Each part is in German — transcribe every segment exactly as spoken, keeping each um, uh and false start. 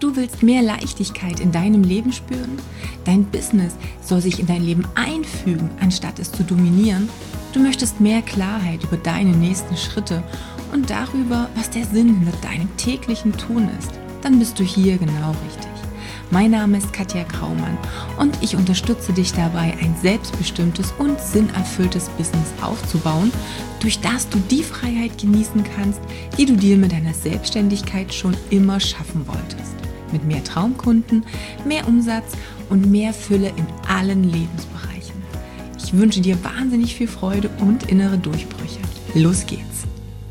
Du willst mehr Leichtigkeit in deinem Leben spüren? Dein Business soll sich in dein Leben einfügen, anstatt es zu dominieren? Du möchtest mehr Klarheit über deine nächsten Schritte und darüber, was der Sinn hinter deinem täglichen Tun ist? Dann bist du hier genau richtig. Mein Name ist Katja Graumann und ich unterstütze dich dabei, ein selbstbestimmtes und sinnerfülltes Business aufzubauen, durch das du die Freiheit genießen kannst, die du dir mit deiner Selbstständigkeit schon immer schaffen wolltest. Mit mehr Traumkunden, mehr Umsatz und mehr Fülle in allen Lebensbereichen. Ich wünsche dir wahnsinnig viel Freude und innere Durchbrüche. Los geht's!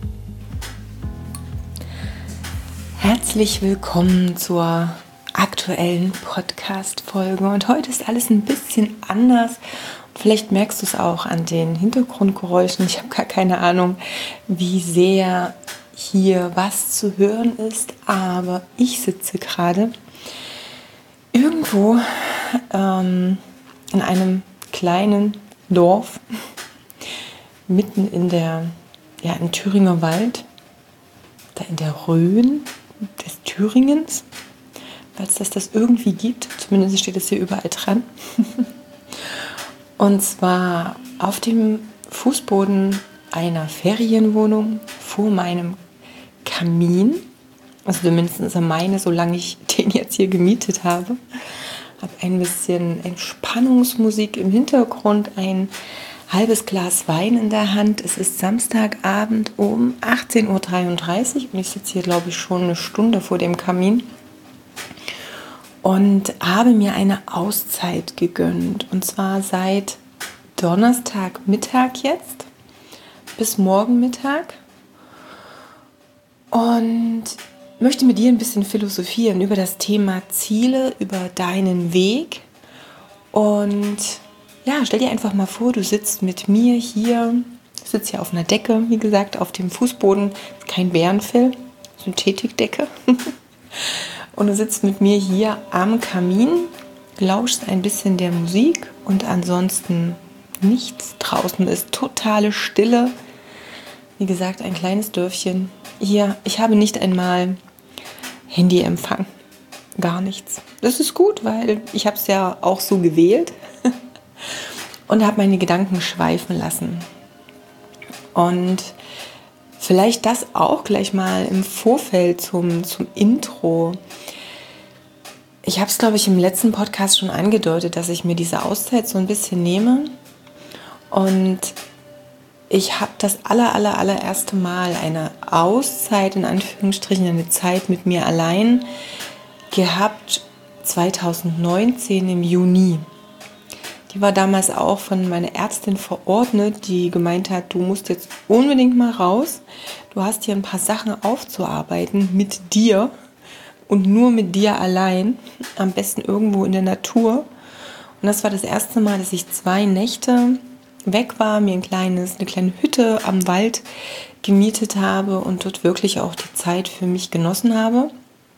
Herzlich willkommen zur aktuellen Podcast-Folge. Und heute ist alles ein bisschen anders. Vielleicht merkst du es auch an den Hintergrundgeräuschen. Ich habe gar keine Ahnung, wie sehr hier was zu hören ist, aber ich sitze gerade irgendwo ähm, in einem kleinen Dorf mitten in der, ja, im Thüringer Wald, da in der Rhön des Thüringens, falls das das irgendwie gibt, zumindest steht es hier überall dran. Und zwar auf dem Fußboden einer Ferienwohnung vor meinem Kamin, also zumindest meine, solange ich den jetzt hier gemietet habe. Habe ein bisschen Entspannungsmusik im Hintergrund, ein halbes Glas Wein in der Hand. Es ist Samstagabend um achtzehn Uhr dreiunddreißig und ich sitze hier, glaube ich, schon eine Stunde vor dem Kamin und habe mir eine Auszeit gegönnt. Und zwar seit Donnerstagmittag jetzt bis morgen Mittag. Und möchte mit dir ein bisschen philosophieren über das Thema Ziele, über deinen Weg. Und ja, stell dir einfach mal vor, du sitzt mit mir hier, ich sitze hier auf einer Decke, wie gesagt, auf dem Fußboden, kein Bärenfell, Synthetikdecke. Und du sitzt mit mir hier am Kamin, lauschst ein bisschen der Musik und ansonsten nichts. Draußen ist totale Stille. Wie gesagt, ein kleines Dörfchen. Hier, ich habe nicht einmal Handyempfang. Gar nichts. Das ist gut, weil ich habe es ja auch so gewählt und habe meine Gedanken schweifen lassen. Und vielleicht das auch gleich mal im Vorfeld zum, zum Intro. Ich habe es, glaube ich, im letzten Podcast schon angedeutet, dass ich mir diese Auszeit so ein bisschen nehme. Und ich habe das aller, aller, allererste Mal eine Auszeit, in Anführungsstrichen, eine Zeit mit mir allein gehabt, zwanzig neunzehn im Juni. Die war damals auch von meiner Ärztin verordnet, die gemeint hat, du musst jetzt unbedingt mal raus. Du hast hier ein paar Sachen aufzuarbeiten mit dir und nur mit dir allein. Am besten irgendwo in der Natur. Und das war das erste Mal, dass ich zwei Nächte weg war, mir ein kleines, eine kleine Hütte am Wald gemietet habe und dort wirklich auch die Zeit für mich genossen habe.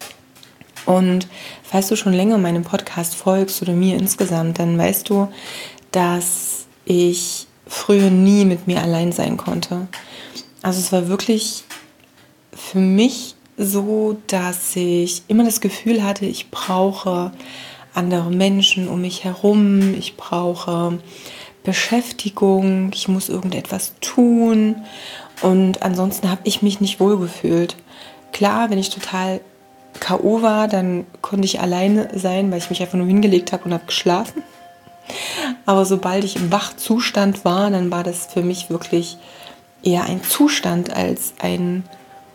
Und falls du schon länger meinem Podcast folgst oder mir insgesamt, dann weißt du, dass ich früher nie mit mir allein sein konnte. Also es war wirklich für mich so, dass ich immer das Gefühl hatte, ich brauche andere Menschen um mich herum, ich brauche Beschäftigung, ich muss irgendetwas tun und ansonsten habe ich mich nicht wohlgefühlt. Klar, wenn ich total K O war, dann konnte ich alleine sein, weil ich mich einfach nur hingelegt habe und habe geschlafen. Aber sobald ich im Wachzustand war, dann war das für mich wirklich eher ein Zustand als ein,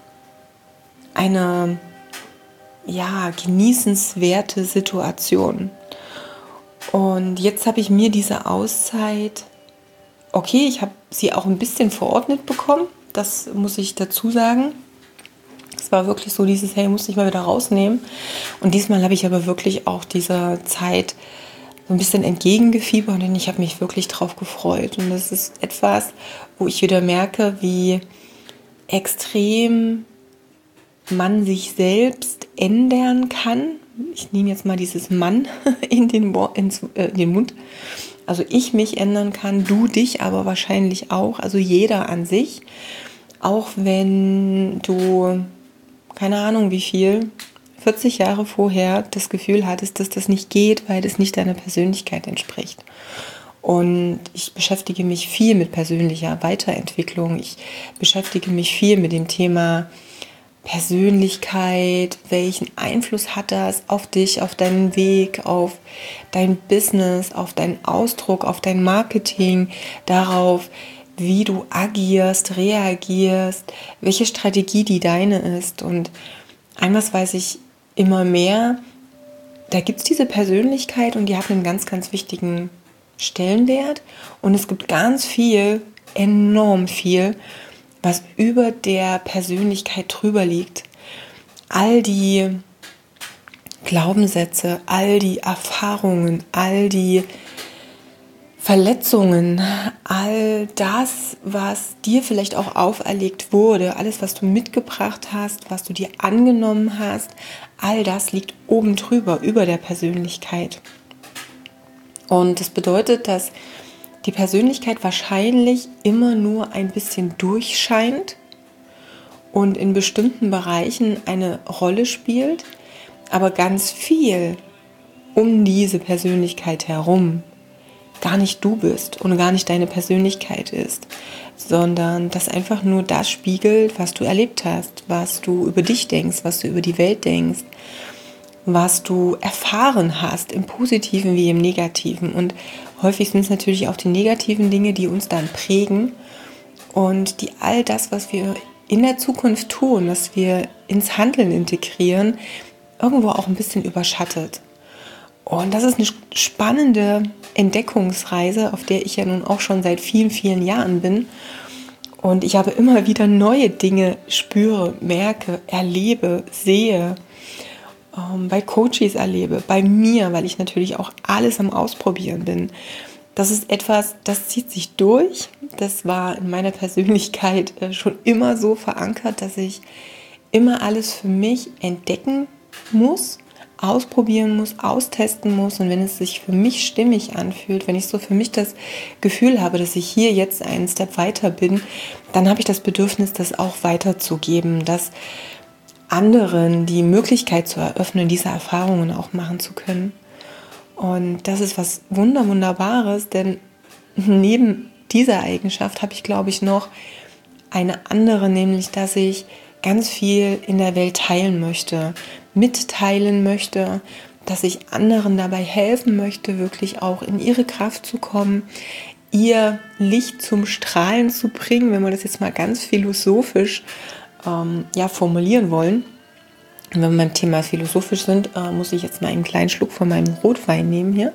eine ja, genießenswerte Situation. Und jetzt habe ich mir diese Auszeit, okay, ich habe sie auch ein bisschen verordnet bekommen, das muss ich dazu sagen. Es war wirklich so dieses, hey, muss ich mal wieder rausnehmen. Und diesmal habe ich aber wirklich auch dieser Zeit so ein bisschen entgegengefiebert und ich habe mich wirklich drauf gefreut. Und das ist etwas, wo ich wieder merke, wie extrem man sich selbst ändern kann. Ich nehme jetzt mal dieses Mann in den, ins, äh, in den Mund. Also ich mich ändern kann, du dich aber wahrscheinlich auch, also jeder an sich. Auch wenn du, keine Ahnung wie viel, vierzig Jahre vorher das Gefühl hattest, dass das nicht geht, weil es nicht deiner Persönlichkeit entspricht. Und ich beschäftige mich viel mit persönlicher Weiterentwicklung. Ich beschäftige mich viel mit dem Thema Persönlichkeit. Welchen Einfluss hat das auf dich, auf deinen Weg, auf dein Business, auf deinen Ausdruck, auf dein Marketing, darauf, wie du agierst, reagierst, welche Strategie die deine ist. Und eines weiß ich immer mehr, da gibt es diese Persönlichkeit und die hat einen ganz, ganz wichtigen Stellenwert. Und es gibt ganz viel, enorm viel, was über der Persönlichkeit drüber liegt. All die Glaubenssätze, all die Erfahrungen, all die Verletzungen, all das, was dir vielleicht auch auferlegt wurde, alles, was du mitgebracht hast, was du dir angenommen hast, all das liegt oben drüber, über der Persönlichkeit. Und das bedeutet, dass die Persönlichkeit wahrscheinlich immer nur ein bisschen durchscheint und in bestimmten Bereichen eine Rolle spielt, aber ganz viel um diese Persönlichkeit herum gar nicht du bist und gar nicht deine Persönlichkeit ist, sondern das einfach nur das spiegelt, was du erlebt hast, was du über dich denkst, was du über die Welt denkst, was du erfahren hast, im Positiven wie im Negativen. Und häufig sind es natürlich auch die negativen Dinge, die uns dann prägen und die all das, was wir in der Zukunft tun, was wir ins Handeln integrieren, irgendwo auch ein bisschen überschattet. Und das ist eine spannende Entdeckungsreise, auf der ich ja nun auch schon seit vielen, vielen Jahren bin. Und ich habe immer wieder neue Dinge spüre, merke, erlebe, sehe, ähm, bei Coaches erlebe, bei mir, weil ich natürlich auch alles am Ausprobieren bin. Das ist etwas, das zieht sich durch. Das war in meiner Persönlichkeit äh, schon immer so verankert, dass ich immer alles für mich entdecken muss, ausprobieren muss, austesten muss, und wenn es sich für mich stimmig anfühlt, wenn ich so für mich das Gefühl habe, dass ich hier jetzt einen Step weiter bin, dann habe ich das Bedürfnis, das auch weiterzugeben, das anderen die Möglichkeit zu eröffnen, diese Erfahrungen auch machen zu können. Und das ist was Wunder, Wunderbares, denn neben dieser Eigenschaft habe ich, glaube ich, noch eine andere, nämlich, dass ich ganz viel in der Welt teilen möchte, mitteilen möchte, dass ich anderen dabei helfen möchte, wirklich auch in ihre Kraft zu kommen, ihr Licht zum Strahlen zu bringen, wenn wir das jetzt mal ganz philosophisch ähm, ja, formulieren wollen. Und wenn wir beim Thema philosophisch sind, äh, muss ich jetzt mal einen kleinen Schluck von meinem Rotwein nehmen hier.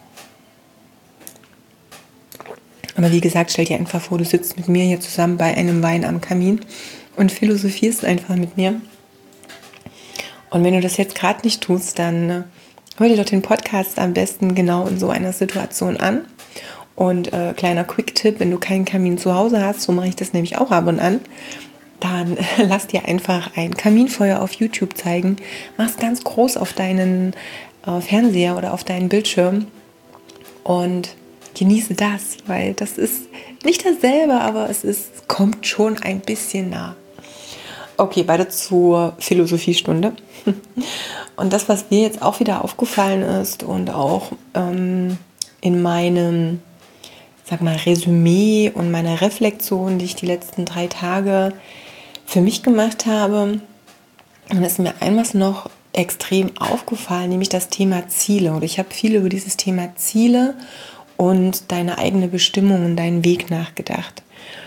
Aber wie gesagt, stell dir einfach vor, du sitzt mit mir hier zusammen bei einem Wein am Kamin und philosophierst einfach mit mir. Und wenn du das jetzt gerade nicht tust, dann äh, hör dir doch den Podcast am besten genau in so einer Situation an. Und äh, kleiner Quick-Tipp, wenn du keinen Kamin zu Hause hast, so mache ich das nämlich auch ab und an, dann äh, lass dir einfach ein Kaminfeuer auf YouTube zeigen, mach es ganz groß auf deinen äh, Fernseher oder auf deinen Bildschirm und genieße das, weil das ist nicht dasselbe, aber es ist, kommt schon ein bisschen nah. Okay, weiter zur Philosophiestunde. Und das, was mir jetzt auch wieder aufgefallen ist und auch ähm, in meinem, sag mal, Resümee und meiner Reflexion, die ich die letzten drei Tage für mich gemacht habe, dann ist mir einmal noch extrem aufgefallen, nämlich das Thema Ziele. Und ich habe viel über dieses Thema Ziele und deine eigene Bestimmung und deinen Weg nachgedacht.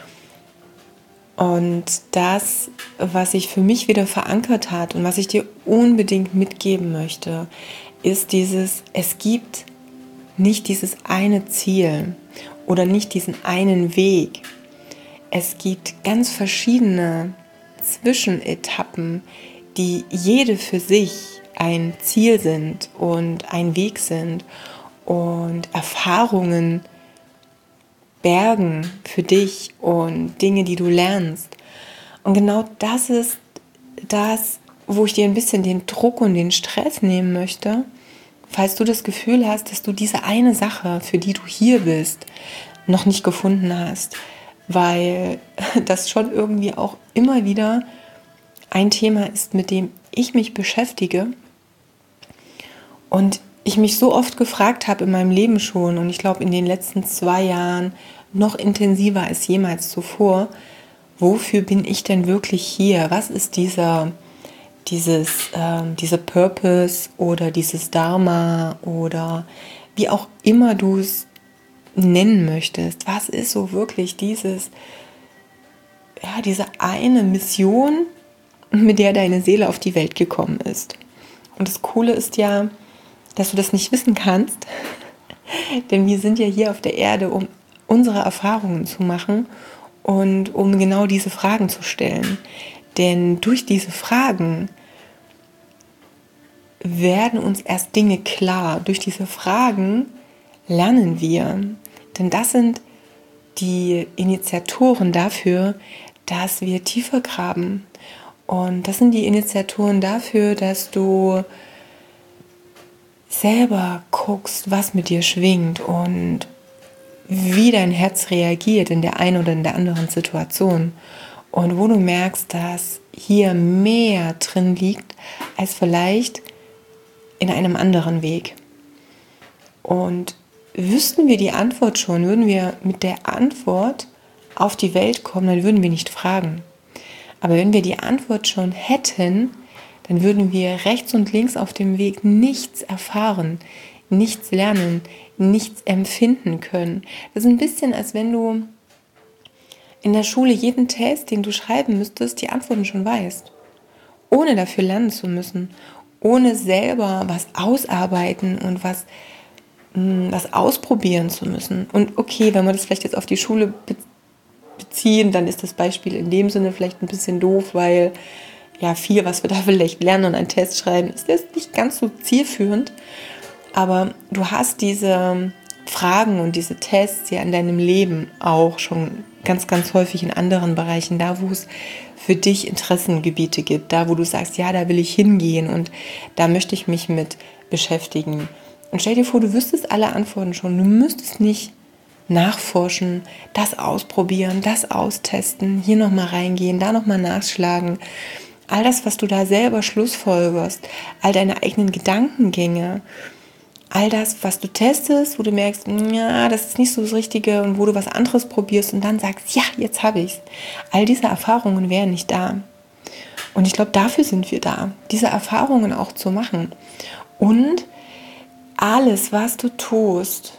Und das, was sich für mich wieder verankert hat und was ich dir unbedingt mitgeben möchte, ist dieses, es gibt nicht dieses eine Ziel oder nicht diesen einen Weg. Es gibt ganz verschiedene Zwischenetappen, die jede für sich ein Ziel sind und ein Weg sind und Erfahrungen bergen für dich und Dinge, die du lernst. Und genau das ist das, wo ich dir ein bisschen den Druck und den Stress nehmen möchte, falls du das Gefühl hast, dass du diese eine Sache, für die du hier bist, noch nicht gefunden hast, weil das schon irgendwie auch immer wieder ein Thema ist, mit dem ich mich beschäftige und ich mich so oft gefragt habe in meinem Leben schon und ich glaube in den letzten zwei Jahren noch intensiver als jemals zuvor, wofür bin ich denn wirklich hier? Was ist dieser, dieses, ähm, diese Purpose oder dieses Dharma oder wie auch immer du es nennen möchtest? Was ist so wirklich dieses, ja, diese eine Mission, mit der deine Seele auf die Welt gekommen ist? Und das Coole ist ja, dass du das nicht wissen kannst, denn wir sind ja hier auf der Erde, um unsere Erfahrungen zu machen und um genau diese Fragen zu stellen. Denn durch diese Fragen werden uns erst Dinge klar. Durch diese Fragen lernen wir. Denn das sind die Initiatoren dafür, dass wir tiefer graben. Und das sind die Initiatoren dafür, dass du selber guckst, was mit dir schwingt und wie dein Herz reagiert in der einen oder in der anderen Situation. Und wo du merkst, dass hier mehr drin liegt, als vielleicht in einem anderen Weg. Und wüssten wir die Antwort schon, würden wir mit der Antwort auf die Welt kommen, dann würden wir nicht fragen. Aber wenn wir die Antwort schon hätten, dann würden wir rechts und links auf dem Weg nichts erfahren, nichts lernen, nichts empfinden können. Das ist ein bisschen, als wenn du in der Schule jeden Test, den du schreiben müsstest, die Antworten schon weißt. Ohne dafür lernen zu müssen, ohne selber was ausarbeiten und was, mh, was ausprobieren zu müssen. Und okay, wenn wir das vielleicht jetzt auf die Schule beziehen, dann ist das Beispiel in dem Sinne vielleicht ein bisschen doof, weil ja, viel, was wir da vielleicht lernen und einen Test schreiben, ist jetzt nicht ganz so zielführend. Aber du hast diese Fragen und diese Tests ja in deinem Leben auch schon ganz, ganz häufig in anderen Bereichen, da wo es für dich Interessengebiete gibt, da wo du sagst, ja, da will ich hingehen und da möchte ich mich mit beschäftigen. Und stell dir vor, du wüsstest alle Antworten schon, du müsstest nicht nachforschen, das ausprobieren, das austesten, hier nochmal reingehen, da nochmal nachschlagen. All das, was du da selber schlussfolgerst, all deine eigenen Gedankengänge, all das, was du testest, wo du merkst, ja, das ist nicht so das Richtige und wo du was anderes probierst und dann sagst, ja, jetzt habe ich es. All diese Erfahrungen wären nicht da. Und ich glaube, dafür sind wir da, diese Erfahrungen auch zu machen. Und alles, was du tust,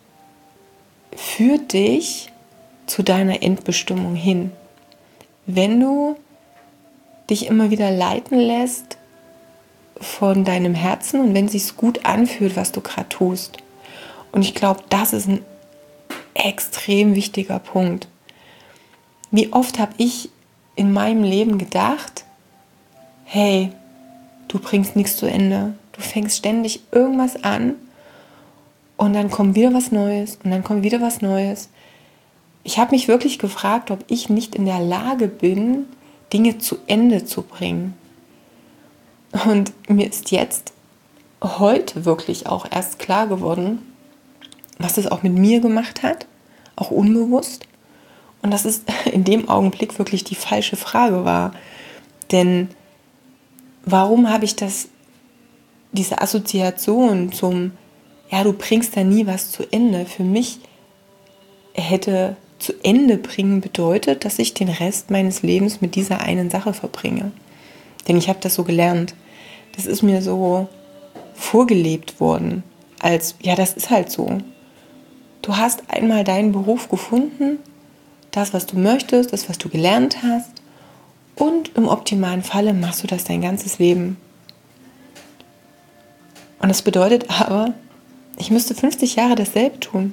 führt dich zu deiner Endbestimmung hin. Wenn du dich immer wieder leiten lässt von deinem Herzen und wenn es sich gut anfühlt, was du gerade tust. Und ich glaube, das ist ein extrem wichtiger Punkt. Wie oft habe ich in meinem Leben gedacht, hey, du bringst nichts zu Ende. Du fängst ständig irgendwas an und dann kommt wieder was Neues und dann kommt wieder was Neues. Ich habe mich wirklich gefragt, ob ich nicht in der Lage bin, Dinge zu Ende zu bringen. Und mir ist jetzt heute wirklich auch erst klar geworden, was es auch mit mir gemacht hat, auch unbewusst. Und dass es in dem Augenblick wirklich die falsche Frage war. Denn warum habe ich das, diese Assoziation zum, ja, du bringst da nie was zu Ende, für mich hätte zu Ende bringen bedeutet, dass ich den Rest meines Lebens mit dieser einen Sache verbringe. Denn ich habe das so gelernt. Das ist mir so vorgelebt worden, als, ja, das ist halt so. Du hast einmal deinen Beruf gefunden, das, was du möchtest, das, was du gelernt hast und im optimalen Falle machst du das dein ganzes Leben. Und das bedeutet aber, ich müsste fünfzig Jahre dasselbe tun.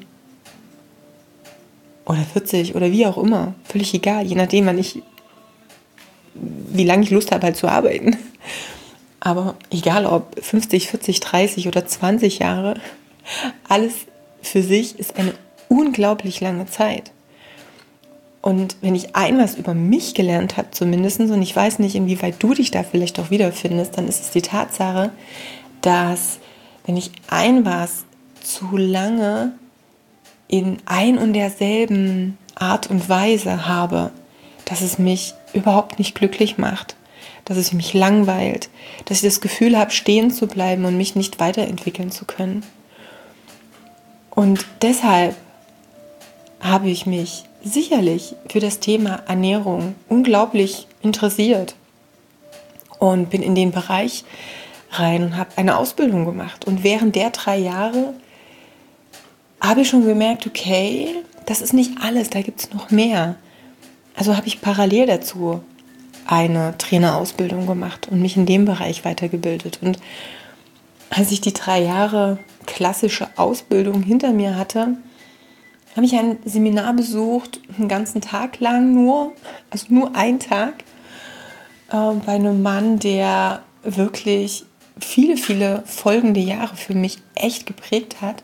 Oder vierzig oder wie auch immer. Völlig egal, je nachdem, wann ich, wie lange ich Lust habe, halt zu arbeiten. Aber egal ob fünfzig, vierzig, dreißig oder zwanzig Jahre, alles für sich ist eine unglaublich lange Zeit. Und wenn ich ein was über mich gelernt habe zumindest, und ich weiß nicht, inwieweit du dich da vielleicht auch wiederfindest, dann ist es die Tatsache, dass wenn ich ein was zu lange in ein und derselben Art und Weise habe, dass es mich überhaupt nicht glücklich macht, dass es mich langweilt, dass ich das Gefühl habe, stehen zu bleiben und mich nicht weiterentwickeln zu können. Und deshalb habe ich mich sicherlich für das Thema Ernährung unglaublich interessiert und bin in den Bereich rein und habe eine Ausbildung gemacht. Und während der drei Jahre habe ich schon gemerkt, okay, das ist nicht alles, da gibt es noch mehr. Also habe ich parallel dazu eine Trainerausbildung gemacht und mich in dem Bereich weitergebildet. Und als ich die drei Jahre klassische Ausbildung hinter mir hatte, habe ich ein Seminar besucht, einen ganzen Tag lang nur, also nur einen Tag, äh, bei einem Mann, der wirklich viele, viele folgende Jahre für mich echt geprägt hat.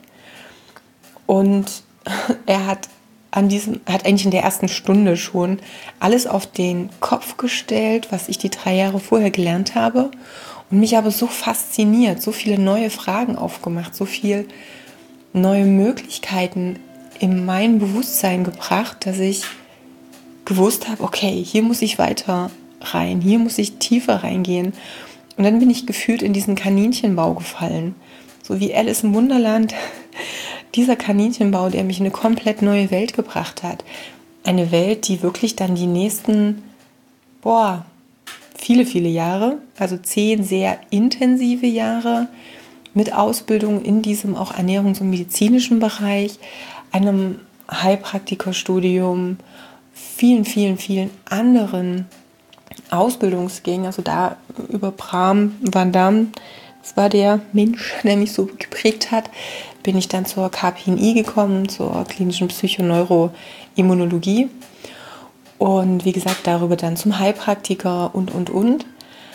Und er hat an diesem, hat eigentlich in der ersten Stunde schon alles auf den Kopf gestellt, was ich die drei Jahre vorher gelernt habe, und mich aber so fasziniert, so viele neue Fragen aufgemacht, so viele neue Möglichkeiten in mein Bewusstsein gebracht, dass ich gewusst habe, okay, hier muss ich weiter rein, hier muss ich tiefer reingehen. Und dann bin ich gefühlt in diesen Kaninchenbau gefallen, so wie Alice im Wunderland. Dieser Kaninchenbau, der mich in eine komplett neue Welt gebracht hat. Eine Welt, die wirklich dann die nächsten, boah, viele, viele Jahre, also zehn sehr intensive Jahre mit Ausbildung in diesem auch ernährungs- und medizinischen Bereich, einem Heilpraktikerstudium, vielen, vielen, vielen anderen Ausbildungsgängen, also da über Bram Van Dam, das war der Mensch, der mich so geprägt hat, bin ich dann zur K P N I gekommen, zur klinischen Psychoneuroimmunologie, und wie gesagt, darüber dann zum Heilpraktiker und, und, und.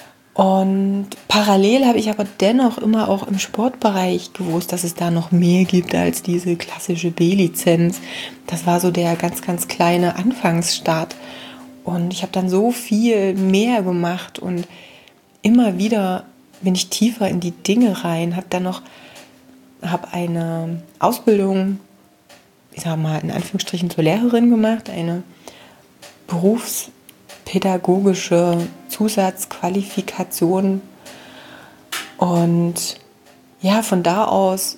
Und parallel habe ich aber dennoch immer auch im Sportbereich gewusst, dass es da noch mehr gibt als diese klassische B-Lizenz. Das war so der ganz, ganz kleine Anfangsstart. Und ich habe dann so viel mehr gemacht und immer wieder bin ich tiefer in die Dinge rein, habe dann noch habe eine Ausbildung, ich sage mal in Anführungsstrichen, zur Lehrerin gemacht, eine berufspädagogische Zusatzqualifikation. Und ja, von da aus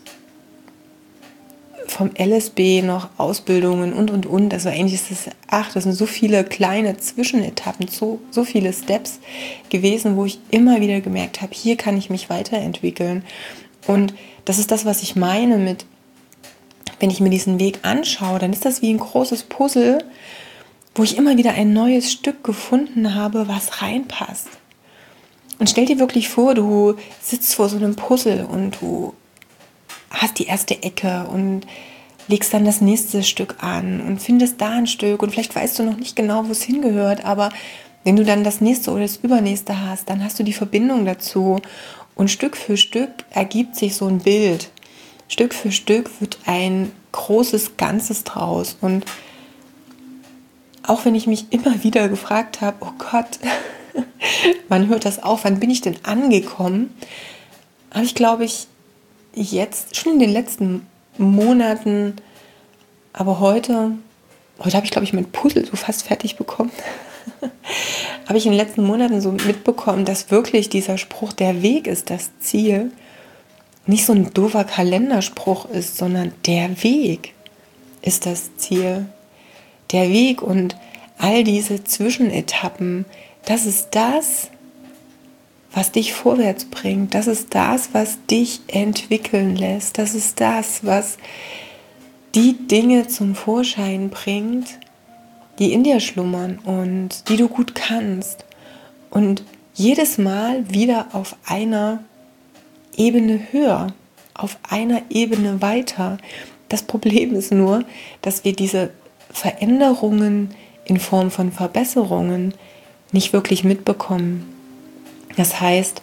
vom L S B noch Ausbildungen und, und, und. Also eigentlich ist das, ach, das sind so viele kleine Zwischenetappen, so, so viele Steps gewesen, wo ich immer wieder gemerkt habe, hier kann ich mich weiterentwickeln. Und das ist das, was ich meine mit, wenn ich mir diesen Weg anschaue, dann ist das wie ein großes Puzzle, wo ich immer wieder ein neues Stück gefunden habe, was reinpasst. Und stell dir wirklich vor, du sitzt vor so einem Puzzle und du hast die erste Ecke und legst dann das nächste Stück an und findest da ein Stück und vielleicht weißt du noch nicht genau, wo es hingehört, aber wenn du dann das nächste oder das übernächste hast, dann hast du die Verbindung dazu und Stück für Stück ergibt sich so ein Bild. Stück für Stück wird ein großes Ganzes draus. Und auch wenn ich mich immer wieder gefragt habe, oh Gott, wann hört das auf, wann bin ich denn angekommen, habe ich, glaube ich, jetzt, schon in den letzten Monaten, aber heute, heute habe ich, glaube ich, mein Puzzle so fast fertig bekommen, habe ich in den letzten Monaten so mitbekommen, dass wirklich dieser Spruch, der Weg ist das Ziel, nicht so ein doofer Kalenderspruch ist, sondern der Weg ist das Ziel. Der Weg und all diese Zwischenetappen, das ist das, was dich vorwärts bringt. Das ist das, was dich entwickeln lässt. Das ist das, was die Dinge zum Vorschein bringt, die in dir schlummern und die du gut kannst. Und jedes Mal wieder auf einer Ebene höher, auf einer Ebene weiter. Das Problem ist nur, dass wir diese Veränderungen in Form von Verbesserungen nicht wirklich mitbekommen. Das heißt,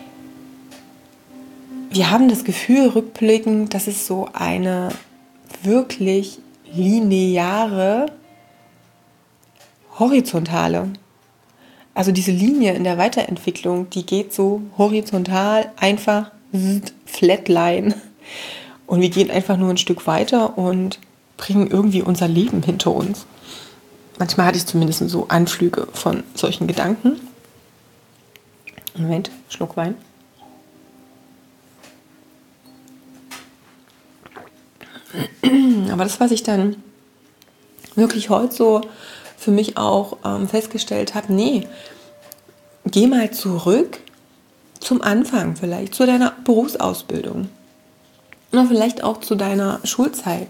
wir haben das Gefühl rückblickend, dass es so eine wirklich lineare, horizontale, also diese Linie in der Weiterentwicklung, die geht so horizontal, einfach flatline. Und wir gehen einfach nur ein Stück weiter und bringen irgendwie unser Leben hinter uns. Manchmal hatte ich zumindest so Anflüge von solchen Gedanken. Moment, Schluck Wein. Aber das, was ich dann wirklich heute so für mich auch ähm, festgestellt habe, nee, geh mal zurück zum Anfang vielleicht, zu deiner Berufsausbildung oder vielleicht auch zu deiner Schulzeit.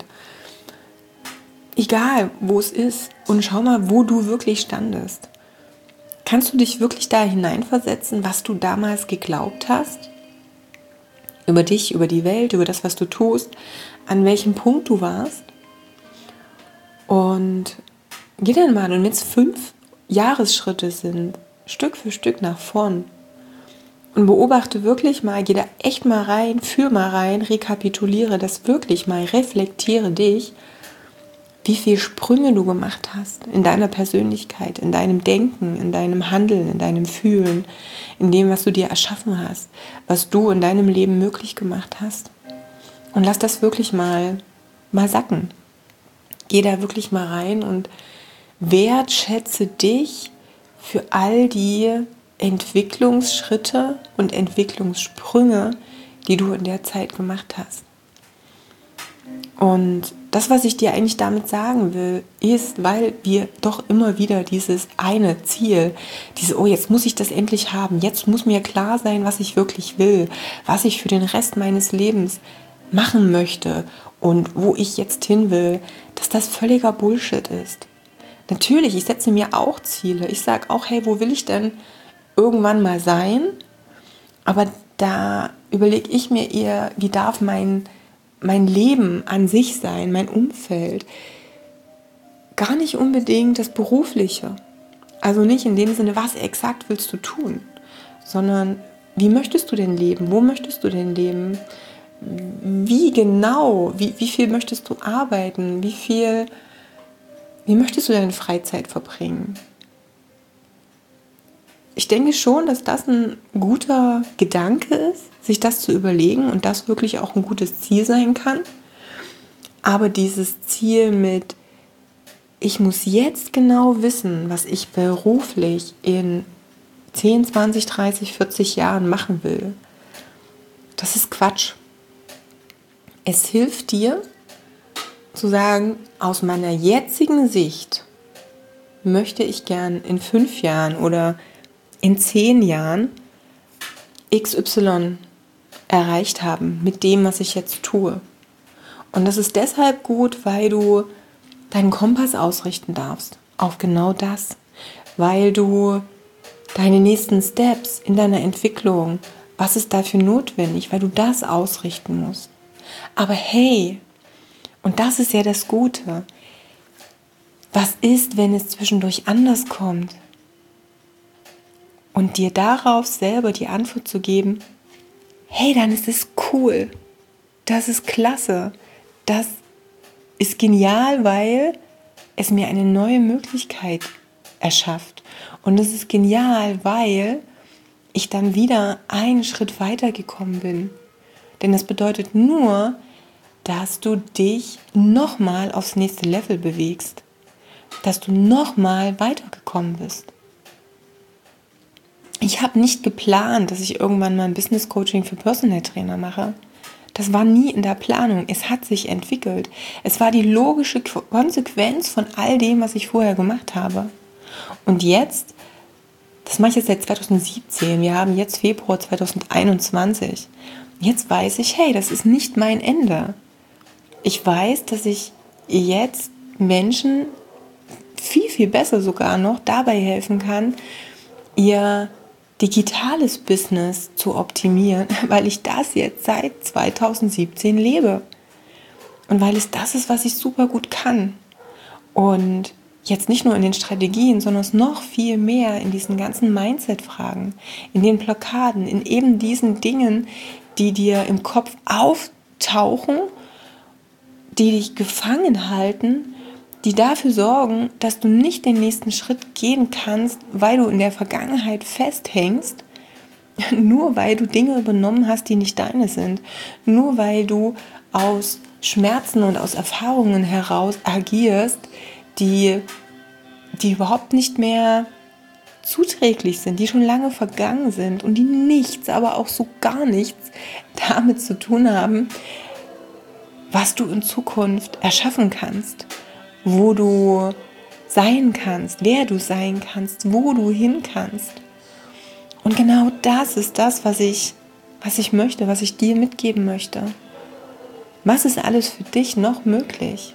Egal, wo es ist, und schau mal, wo du wirklich standest. Kannst du dich wirklich da hineinversetzen, was du damals geglaubt hast? Über dich, über die Welt, über das, was du tust, an welchem Punkt du warst? Und geh dann mal, und wenn es fünf Jahresschritte sind, Stück für Stück nach vorn, und beobachte wirklich mal, geh da echt mal rein, führ mal rein, rekapituliere das wirklich mal, reflektiere dich, wie viele Sprünge du gemacht hast in deiner Persönlichkeit, in deinem Denken, in deinem Handeln, in deinem Fühlen, in dem, was du dir erschaffen hast, was du in deinem Leben möglich gemacht hast. Und lass das wirklich mal, mal sacken. Geh da wirklich mal rein und wertschätze dich für all die Entwicklungsschritte und Entwicklungssprünge, die du in der Zeit gemacht hast. Und das, was ich dir eigentlich damit sagen will, ist, weil wir doch immer wieder dieses eine Ziel, diese, oh, jetzt muss ich das endlich haben, jetzt muss mir klar sein, was ich wirklich will, was ich für den Rest meines Lebens machen möchte und wo ich jetzt hin will, dass das völliger Bullshit ist. Natürlich, ich setze mir auch Ziele. Ich sage auch, hey, wo will ich denn irgendwann mal sein? Aber da überlege ich mir eher, wie darf mein mein Leben an sich sein, mein Umfeld. Gar nicht unbedingt das Berufliche. Also nicht in dem Sinne, was exakt willst du tun, sondern wie möchtest du denn leben? Wo möchtest du denn leben? Wie genau? Wie, wie viel möchtest du arbeiten? Wie viel, wie möchtest du deine Freizeit verbringen? Ich denke schon, dass das ein guter Gedanke ist, sich das zu überlegen und das wirklich auch ein gutes Ziel sein kann. Aber dieses Ziel mit, ich muss jetzt genau wissen, was ich beruflich in zehn, zwanzig, dreißig, vierzig Jahren machen will, das ist Quatsch. Es hilft dir zu sagen, aus meiner jetzigen Sicht möchte ich gern in fünf Jahren oder in zehn Jahren X Y erreicht haben mit dem, was ich jetzt tue. Und das ist deshalb gut, weil du deinen Kompass ausrichten darfst auf genau das, weil du deine nächsten Steps in deiner Entwicklung, was ist dafür notwendig, weil du das ausrichten musst. Aber hey, und das ist ja das Gute, was ist, wenn es zwischendurch anders kommt? Und dir darauf selber die Antwort zu geben, hey, dann ist es cool, das ist klasse, das ist genial, weil es mir eine neue Möglichkeit erschafft. Und es ist genial, weil ich dann wieder einen Schritt weiter gekommen bin. Denn das bedeutet nur, dass du dich nochmal aufs nächste Level bewegst, dass du nochmal weitergekommen bist. Ich habe nicht geplant, dass ich irgendwann mal ein Business Coaching für Personal Trainer mache. Das war nie in der Planung. Es hat sich entwickelt. Es war die logische Konsequenz von all dem, was ich vorher gemacht habe. Und jetzt, das mache ich jetzt seit zwanzig siebzehn, wir haben jetzt Februar zwanzig einundzwanzig. Jetzt weiß ich, hey, das ist nicht mein Ende. Ich weiß, dass ich jetzt Menschen viel, viel besser sogar noch dabei helfen kann, ihr digitales Business zu optimieren, weil ich das jetzt seit zwanzig siebzehn lebe und weil es das ist, was ich super gut kann. Und jetzt nicht nur in den Strategien, sondern es noch viel mehr in diesen ganzen Mindset-Fragen, in den Blockaden, in eben diesen Dingen, die dir im Kopf auftauchen, die dich gefangen halten, die dafür sorgen, dass du nicht den nächsten Schritt gehen kannst, weil du in der Vergangenheit festhängst, nur weil du Dinge übernommen hast, die nicht deine sind, nur weil du aus Schmerzen und aus Erfahrungen heraus agierst, die, die überhaupt nicht mehr zuträglich sind, die schon lange vergangen sind und die nichts, aber auch so gar nichts damit zu tun haben, was du in Zukunft erschaffen kannst, wo du sein kannst, wer du sein kannst, wo du hin kannst. Und genau das ist das, was ich, was ich möchte, was ich dir mitgeben möchte. Was ist alles für dich noch möglich?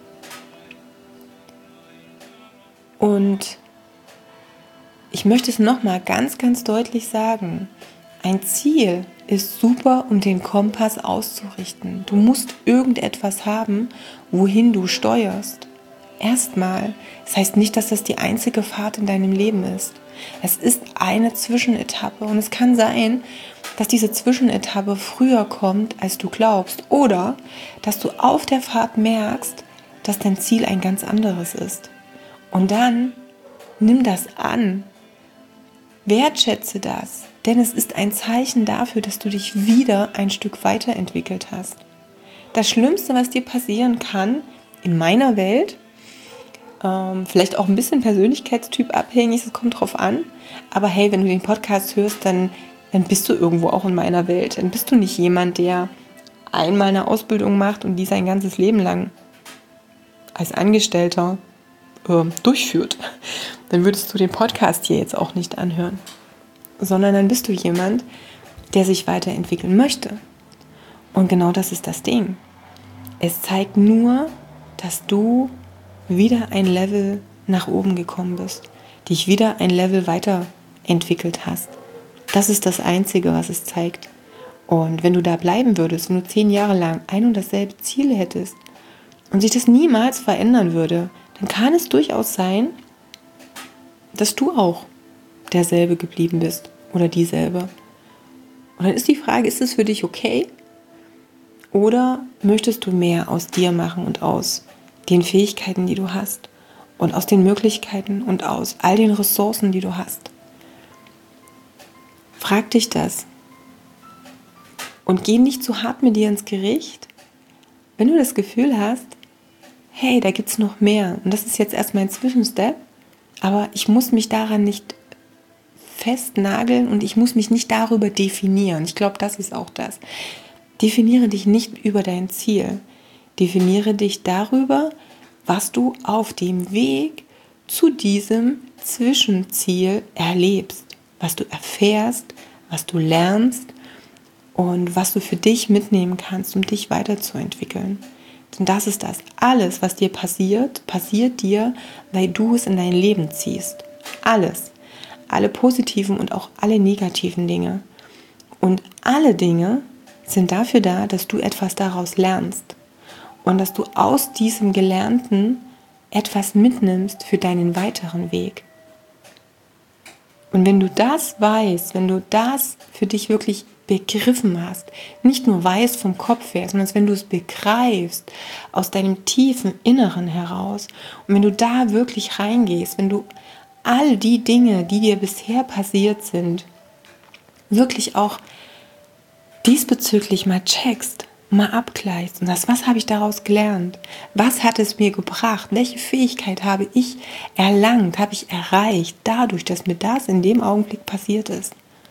Und ich möchte es nochmal ganz, ganz deutlich sagen. Ein Ziel ist super, um den Kompass auszurichten. Du musst irgendetwas haben, wohin du steuerst. Erstmal. Das heißt nicht, dass das die einzige Fahrt in deinem Leben ist. Es ist eine Zwischenetappe und es kann sein, dass diese Zwischenetappe früher kommt, als du glaubst. Oder dass du auf der Fahrt merkst, dass dein Ziel ein ganz anderes ist. Und dann nimm das an. Wertschätze das, denn es ist ein Zeichen dafür, dass du dich wieder ein Stück weiterentwickelt hast. Das Schlimmste, was dir passieren kann, in meiner Welt, ähm, vielleicht auch ein bisschen Persönlichkeitstyp abhängig, es kommt drauf an, aber hey, wenn du den Podcast hörst, dann, dann bist du irgendwo auch in meiner Welt. Dann bist du nicht jemand, der einmal eine Ausbildung macht und die sein ganzes Leben lang als Angestellter äh, durchführt. Dann würdest du den Podcast hier jetzt auch nicht anhören, sondern dann bist du jemand, der sich weiterentwickeln möchte. Und genau das ist das Ding. Es zeigt nur, dass du wieder ein Level nach oben gekommen bist, dich wieder ein Level weiterentwickelt hast. Das ist das Einzige, was es zeigt. Und wenn du da bleiben würdest, wenn du zehn Jahre lang ein und dasselbe Ziel hättest und sich das niemals verändern würde, dann kann es durchaus sein, dass du auch derselbe geblieben bist oder dieselbe. Und dann ist die Frage, ist es für dich okay? Oder möchtest du mehr aus dir machen und aus den Fähigkeiten, die du hast und aus den Möglichkeiten und aus all den Ressourcen, die du hast? Frag dich das. Und geh nicht zu hart mit dir ins Gericht, wenn du das Gefühl hast, hey, da gibt es noch mehr. Und das ist jetzt erstmal ein Zwischenstep. Aber ich muss mich daran nicht festnageln und ich muss mich nicht darüber definieren. Ich glaube, das ist auch das. Definiere dich nicht über dein Ziel. Definiere dich darüber, was du auf dem Weg zu diesem Zwischenziel erlebst, was du erfährst, was du lernst und was du für dich mitnehmen kannst, um dich weiterzuentwickeln. Denn das ist das. Alles, was dir passiert, passiert dir, weil du es in dein Leben ziehst. Alles. Alle positiven und auch alle negativen Dinge. Und alle Dinge sind dafür da, dass du etwas daraus lernst. Und dass du aus diesem Gelernten etwas mitnimmst für deinen weiteren Weg. Und wenn du das weißt, wenn du das für dich wirklich begriffen hast, nicht nur weißt vom Kopf her, sondern wenn du es begreifst aus deinem tiefen Inneren heraus und wenn du da wirklich reingehst, wenn du all die Dinge, die dir bisher passiert sind, wirklich auch diesbezüglich mal checkst, mal abgleichst und sagst, was habe ich daraus gelernt? Was hat es mir gebracht? Welche Fähigkeit habe ich erlangt, habe ich erreicht, dadurch, dass mir das in dem Augenblick passiert ist?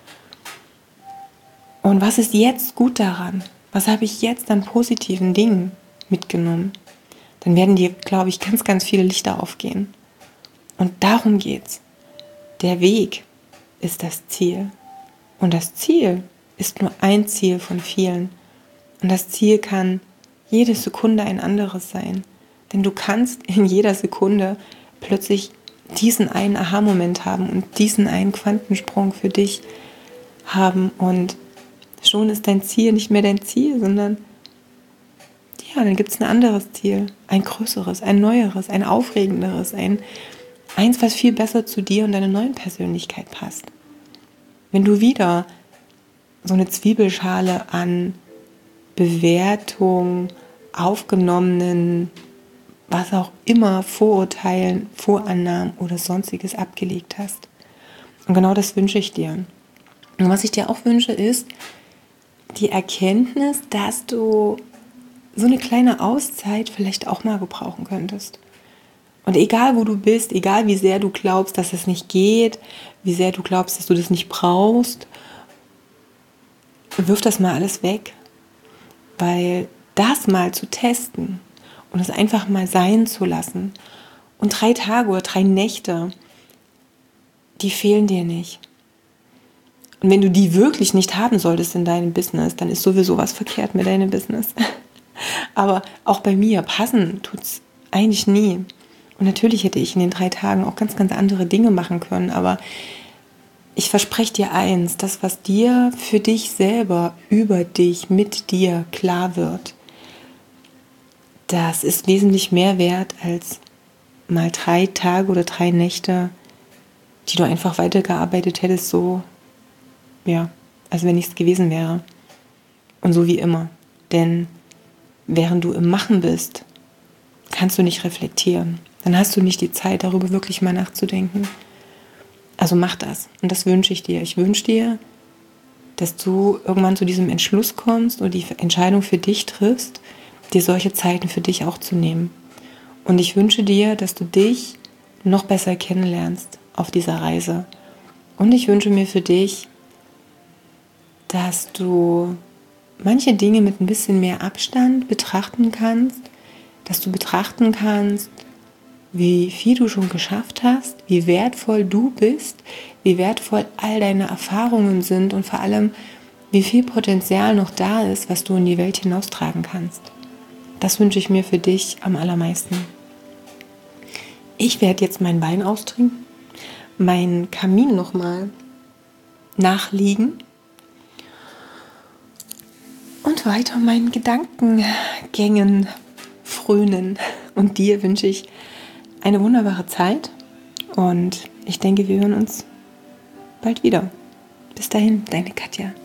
Und was ist jetzt gut daran? Was habe ich jetzt an positiven Dingen mitgenommen? Dann werden dir, glaube ich, ganz, ganz viele Lichter aufgehen. Und darum geht's. Der Weg ist das Ziel. Und das Ziel ist nur ein Ziel von vielen. Und das Ziel kann jede Sekunde ein anderes sein. Denn du kannst in jeder Sekunde plötzlich diesen einen Aha-Moment haben und diesen einen Quantensprung für dich haben. Und schon ist dein Ziel nicht mehr dein Ziel, sondern ja, dann gibt es ein anderes Ziel, ein größeres, ein neueres, ein aufregenderes, ein eins, was viel besser zu dir und deiner neuen Persönlichkeit passt. Wenn du wieder so eine Zwiebelschale an Bewertung, aufgenommenen, was auch immer, Vorurteilen, Vorannahmen oder sonstiges abgelegt hast. Und genau das wünsche ich dir. Und was ich dir auch wünsche, ist die Erkenntnis, dass du so eine kleine Auszeit vielleicht auch mal gebrauchen könntest. Und egal, wo du bist, egal, wie sehr du glaubst, dass es nicht geht, wie sehr du glaubst, dass du das nicht brauchst, wirf das mal alles weg. Weil das mal zu testen und es einfach mal sein zu lassen und drei Tage oder drei Nächte, die fehlen dir nicht. Und wenn du die wirklich nicht haben solltest in deinem Business, dann ist sowieso was verkehrt mit deinem Business. Aber auch bei mir, passen tut's eigentlich nie. Und natürlich hätte ich in den drei Tagen auch ganz, ganz andere Dinge machen können, aber ich verspreche dir eins, das, was dir für dich selber, über dich, mit dir klar wird, das ist wesentlich mehr wert als mal drei Tage oder drei Nächte, die du einfach weitergearbeitet hättest, so, ja, als wenn nichts gewesen wäre. Und so wie immer. Denn während du im Machen bist, kannst du nicht reflektieren. Dann hast du nicht die Zeit, darüber wirklich mal nachzudenken. Also mach das. Und das wünsche ich dir. Ich wünsche dir, dass du irgendwann zu diesem Entschluss kommst und die Entscheidung für dich triffst, dir solche Zeiten für dich auch zu nehmen. Und ich wünsche dir, dass du dich noch besser kennenlernst auf dieser Reise. Und ich wünsche mir für dich, dass du manche Dinge mit ein bisschen mehr Abstand betrachten kannst, dass du betrachten kannst, wie viel du schon geschafft hast, wie wertvoll du bist, wie wertvoll all deine Erfahrungen sind und vor allem, wie viel Potenzial noch da ist, was du in die Welt hinaustragen kannst. Das wünsche ich mir für dich am allermeisten. Ich werde jetzt meinen Wein austrinken, meinen Kamin nochmal nachliegen und weiter meinen Gedankengängen frönen. Und dir wünsche ich eine wunderbare Zeit und ich denke, wir hören uns bald wieder. Bis dahin, deine Katja.